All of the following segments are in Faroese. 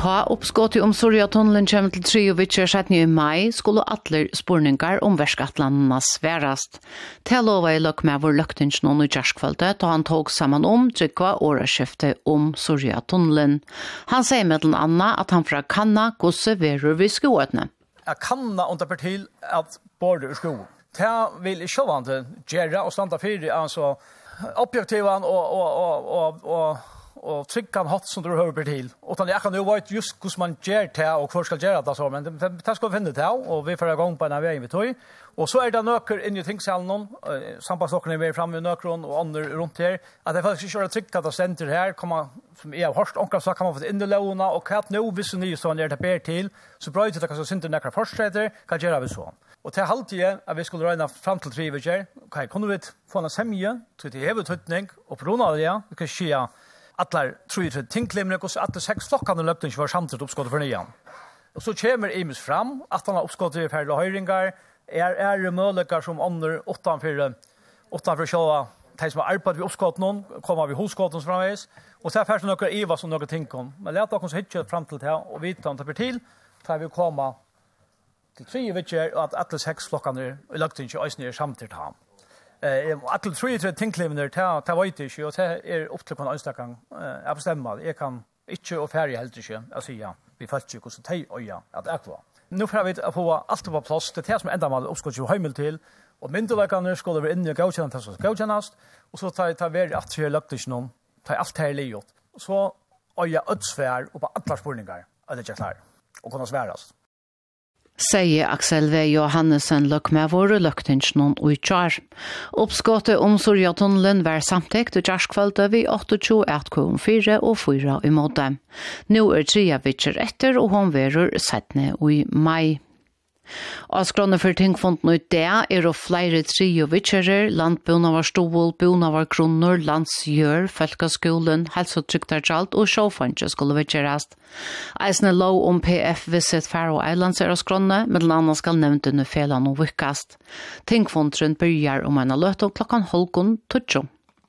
Ta uppskott om Sorjatunnelen kommer till 3 veckor sedan i maj skulle alla spurningar om Värskatlanderna svärast. Tellova i lök med vår löktings någon i kärskväldet och han tog samman om tryggva åraskifte om Sorjatunnelen. Han säger med den Anna att han får kanna gosse verur vid skoetne. Jag kanna under till att borda ur sko. Det vill i sjövande gärra och standa för alltså objektivan och tryckan hatt som du hör till. Utan jag kan ju vara just hur man gör det och hur ska göra det så men det ska vi finna det och vi får igång på den här vägen vi tog. Och så det nöker in i tingshallen sambandslocken är fram med nökron och andra runt här att det faktiskt köra trycka att center här komma som är harst och så kan man få in det låna och att nu visst ni så när det ber till så bra ut att det kan så inte några försträder kan göra vi så. Och till halvtid att vi skulle räkna fram till 3 veckor. Okej, kunde vi få en semje till det huvudtutning och på grund av det vi kan ske atlar tror jag tinklemmer och så att 6 klockan och löpte inte var samtidigt uppskott för nian. Och så kommer Imus fram att han har uppskott i färdiga höjringar är det möjligheter som under 8 för själva de som har arbetat vid uppskott någon kommer vi hosskotten framvis och så här färst några Eva som några ting kom. Men låt oss hitta fram till det här och vi tar inte till tar vi komma till 3 veckor och att 6 klockan är löpte inte ösnir samtidigt han. Att till 3 tinklemmer ta vet inte och det är upp till på en anstackan jag bestämmer jag kan inte och färdig helt inte alltså ja vi fast ju så tej och ja att akva nu får vi få allt på plats det här som ända mal uppskott ju hemel till och myndigheterna skulle vi in i godkännande så godkännast och så tar vi att det lagt inte någon tar allt här liot så och ja utsvär och på alla spurningar är det klar och kunna sväras. Säger Axel V. Johannesen løk med våre løktingsnån og i kjar. Oppskottet om Sorjatunnelen var samtekt og kjarskvalget vi 28,4 og 4 i måte. Nå 3 veckor etter og hun verur 17 i mai. Avskrånne for tingfonden ut det er og flere 3 veckor, landbonavar stål, bonavar kronor, landsgjør, Folkaskolen, helsetryktarkjalt og sjåfantje skulle vekkerast. Eisne lov om PF Visit Faroe Islands er avskrånne, men annan skal nevnt under felan og vikkast. Tingfonden byrjar om en løt og klokkan 12:12.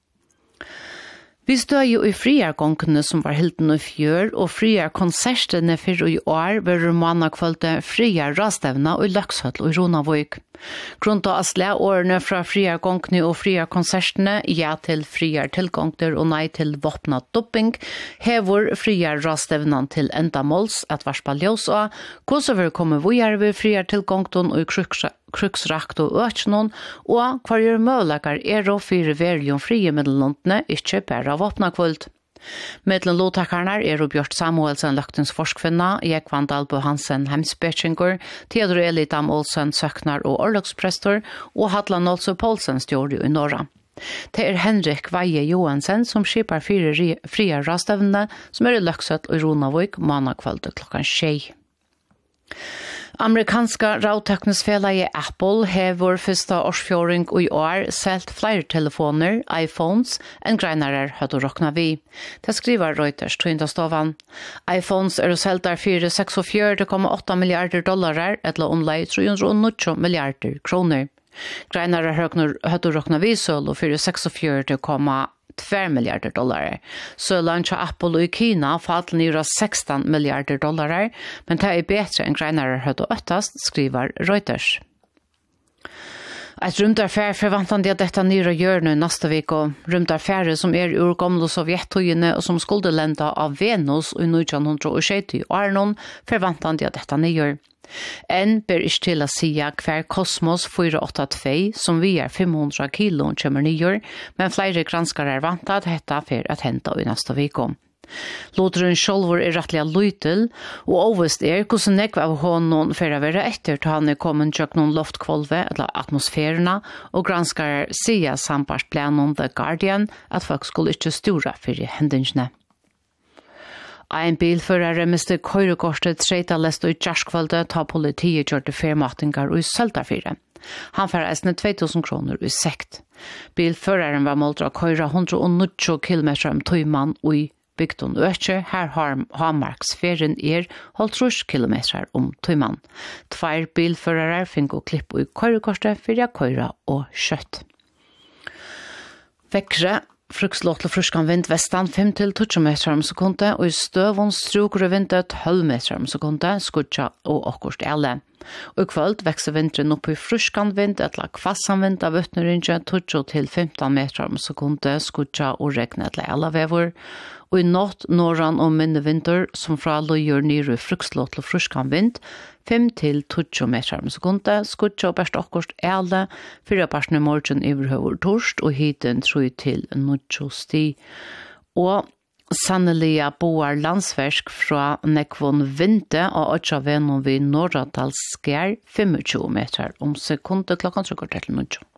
Vi står jo i friargångene som var hilden i fjør, og friarkonsertene for i år var mannakvalgte friarrastevna og Løkshøll og Ronavøyk. Grunnt av asle årene fra friargångene og friarkonsertene, ja til friartilgångter og nei til våpnet dopping, hever friarrastevnan til endamåls at varspa ljøs og hvordan vi kommer videre ved friartilgångten og kruksrakt og økjennom, og hva gjør mølager er å fyre verjon frie middellandene, ikke bare våpnakvult. Mittlen lovtakerne er Bjørn Samuelsen Løktens forskvinna, Jekvan Dalbo Hansen Hemsbetjengur, Theodor Elidam Olsen Søknar og Orlogsprestor, og Hadla Nolse Poulsen stjord i Norra. Det er Henrik Veie Johansen som skipar 4 fria rastevnene som er i Løksøtt og Ronavøyk mannakvalget klokkan 6. Amerikanska råtekniskfelaget Apple hever første årsfjøring i år selt flere telefoner, iPhones, enn greinarer hadde råkna vi. Det skriver Reuters tøyndastovan. iPhones er selt der 446,8 milliarder dollarer, eller omlai 390 milliarder kroner. Greinarer hadde råkna vi søl og 446,2 milliarder dollarer. Så launcha Apple i Kina fallen i 16 milliarder dollarer, men det er bedre enn greinarer hadde øttast, skriver Reuters. Et rymdarfær forvantande at dette nyra gjør nå i neste vik, og rymdarfære som er ur gamle sovjettøyene og som skulle lenda av Venus i 1960 og noen forvantande at dette nyr. En ber ikke til å si hver Kosmos 482 som vi er 500 kilo kommer nyr, men flere granskere er vant at dette for at hente i neste vik. Lodren sjolvor er rettelig lytel, og overst hvordan nekve av hånden for å være etter til han kommet tjøk noen loftkvolve eller atmosfærene, og granskere sier sampart planen The Guardian at folk skulle ikke sture for hendelsene. En bilførere mistet køyrekortet treita lest og i kjærskvalget ta politiet gjørte fermatingar og i Søltafire. Han får eisne 2000 kroner i sekt. Bilføreren var målt å køyre 190 kilometer om tøyman og i bygden økje, her Hamarksferien 30 kilometer om tøyman. 2 bilførere fikk å klippe i køyrekortet for å køyre og kjøtt. Vekkere Frukslåttel fruskan vind vestan 5 til 20 meter om sekunde, og i støvun struker vindet 12 meter om sekunde, skudja og okkurst ele. Og i kvöld vekser vinteren opp i fruskan vind, etla kvassan vind av utnørinje 20 til 15 meter om sekunde, skudja og regne etla ele vevor. Og i natt norran og minne vinter, som fra løyer nere i frukslåttel fruskan vind, 5 til 20 meter om sekunde, skudja og best okkurst ele, 4 parten i morgen iverhøver torst, og hiten 3 til 9 sti. Og sannelig boar landsversk fra nekvån vinte og 8 vennom vid Norradals skær 25 meter om sekunde klokken 3 til 9.